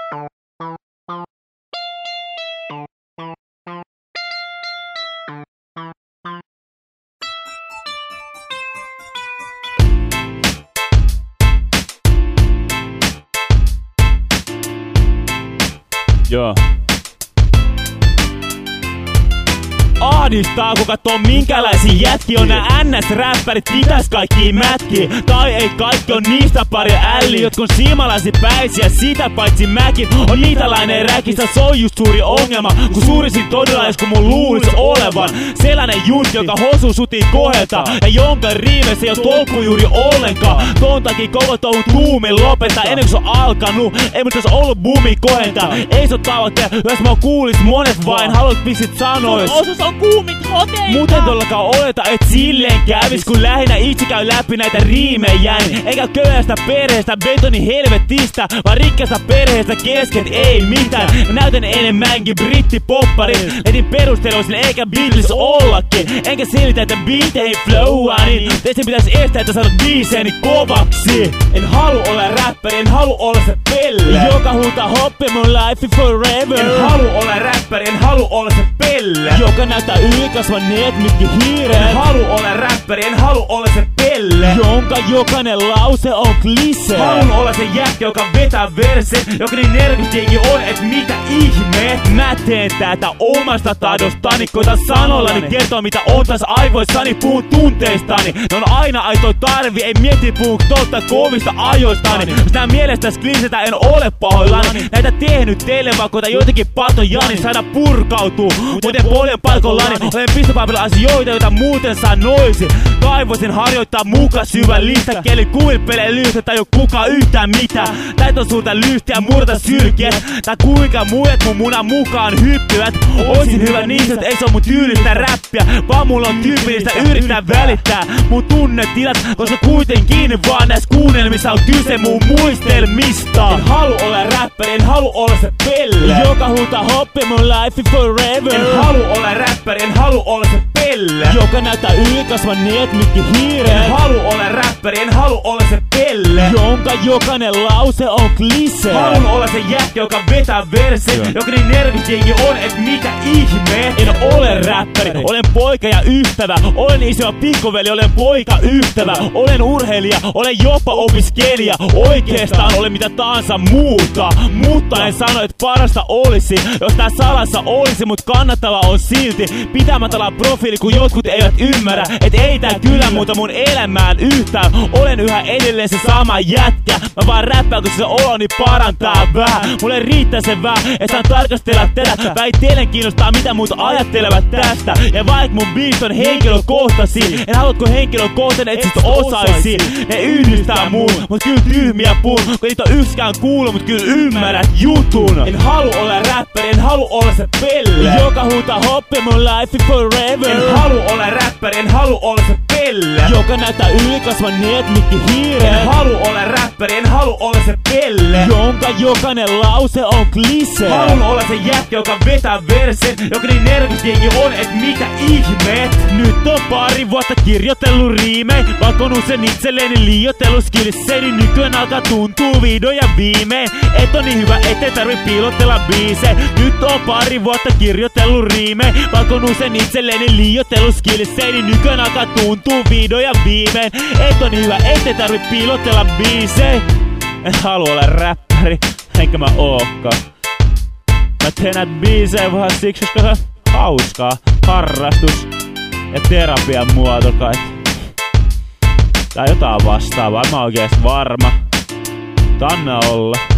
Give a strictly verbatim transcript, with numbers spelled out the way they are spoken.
Joo. Ahdistaa, kun katsoo minkälaisia jätkiä on nää N S-räppärit, pitäis kaikki mätkiä. Tai ei kaikki on niistä pari älliä, jotka on siimalaisia päisiä, sitä paitsi mäkin on niitälainen räkistä. Se on just suuri ongelma, kun suurisin todella jos kun mun luulis olevan sellainen juntti, joka hosuu sutii kohelta ja jonka riimessä ei oo tolkku juuri ollenkaan. Ton takia koko touhun tuumin lopettaa ennen kuin se on alkanut. Ei mut jos ollut bumi kohentaa, ei se oo tavoitteena, jos mä kuulis monet vain haluat pistit sanois. On kuumit hoteita. Muuten tollakaan oleta, et silleen kävis, kun lähinnä itse käy läpi näitä riimejä. Eikä köyhästä perheestä, betoni helvetistä, vaan rikkaasta perheestä kesken ei mitään. Mä näytän enemmänkin brittipopparit, etin perusteluisin eikä Beatles ollakin. Enkä selitä, että beateihin flowaa, niin teistä pitäis estää, että saadut biiseeni kovaksi. En halu olla räppäri, en halu olla se pelle, joka huutaa hoppe mun life forever. En halu olla räppäri, en halu olla se pelle, joka näyttää ylikasvaneet mitkä hiiret. En halu olla räppäri, en halu olla se pelle, jonka jokainen lause on klise. Haluan olla se jätkä, joka vetää versen, joka niin nervistiinkin on, et mitä ihme. Mä teen tätä omasta tahdostani, koitan sanoillani kertoa mitä on taas aivoissani. Puhun tunteistani, ne on aina aitoi tarvi, ei mieti puhun totta kovista ajoistani. Jos nää mielestäs klisetä, en ole pahoillani. Näitä tehnyt teille vaan koitan jotenkin patojani saada purkautuu, muuten paljon palkollani. Olen pistopaperilla asioita, joita muuten sanoisin. Toivoisin harjoittaa muka syvällistä kieli kuilpelee lyhtä tai jo kuka yhtään mitään. Täit on suurta lyhtiä murta sylkiet, tai kuinka muut mun munan mukaan hyppivät. Oisin hyvä niistä, ei se oo mun tyylistä räppiä, vaan mulla on tyypillistä yrittää välittää mun tunnetilat, koska kuitenkin vaan näissä kuunnelmissa on kyse mun muistelmista. En halu olla räppäri, en halu olla se pelle, joka huutaa hoppe mun life forever. En halu olla räppäri, en halu olla se pelle, joka näyttää ylikasvaneet mitkä hiiret. En halu olla räppäri, en halu olla se pelle, jonka jokainen lause on klise. Haluan olla se jätkä, joka vetää versen, joka niin nervistiinkin on, et mitä ihme. En ole räppäri, olen poika ja ystävä, olen iso pikkuveli, olen poika ystävä, olen urheilija, olen jopa opiskelija, oikeastaan olen mitä tahansa muuta. Mutta en sano, et parasta olisi, jos tää salassa olisi, mut kannattava on silti. Pitämättä profiili, kun jotkut eivät ymmärrä, et ei tää kyllä muuta mun elämään yhtään. Olen yhä edelleen se sama jätkä, mä vaan räppään, kun se oloni parantaa vähän. Mulle riittää se vähän, et saan tarkastella tätä. Väitellen kiinnostaa mitä muut ajattelevat tästä. Ja vaik mun biit on henkilökohtaisia, en haluatko henkilökohtainen, et sit osaisi. Ne yhdistää muun, mut kyllä tyhmiä puun, kun niitä on yksikään kuulu, mut kyllä ymmärrät jutun. En halu olla räppäri, en halu olla se pelle, joka huutaa hoppe mun life forever. En halu olla räppäri, en halu olla se pelle, joka näyttää ylikasvaneet mitkä hiiret. En halu olla räppäri, en halu olla se pelle, jonka jokainen lause on klise. Haluan olla se jätkä, joka vetää versen, joka niin nervistiinkin on, et mitä ihme. Nyt on pari vuotta kirjoitellut riimei, vaikka on usein itselleni liioitellut skillisseni. Nykyään alkaa tuntuu vihdoin ja viimein, et on niin hyvä, ettei tarvi piilotella biisei. Nyt on pari vuotta kirjoitellut riimei, vaikka on usein itselleni liioitellut skillisseni. Nykyään alkaa tuntuu vihdoin ja viimein, et on niin hyvä, ettei tarvi piilotella biisei. En halua olla räppäri, enkä mä ookaan. Mä teen näitä biisejä vähän siksi, koska se on hauskaa, harrastus ja terapian muoto kai. Tai jotain vastaavaa, en mä oikeesti varma. Mutta anna olla.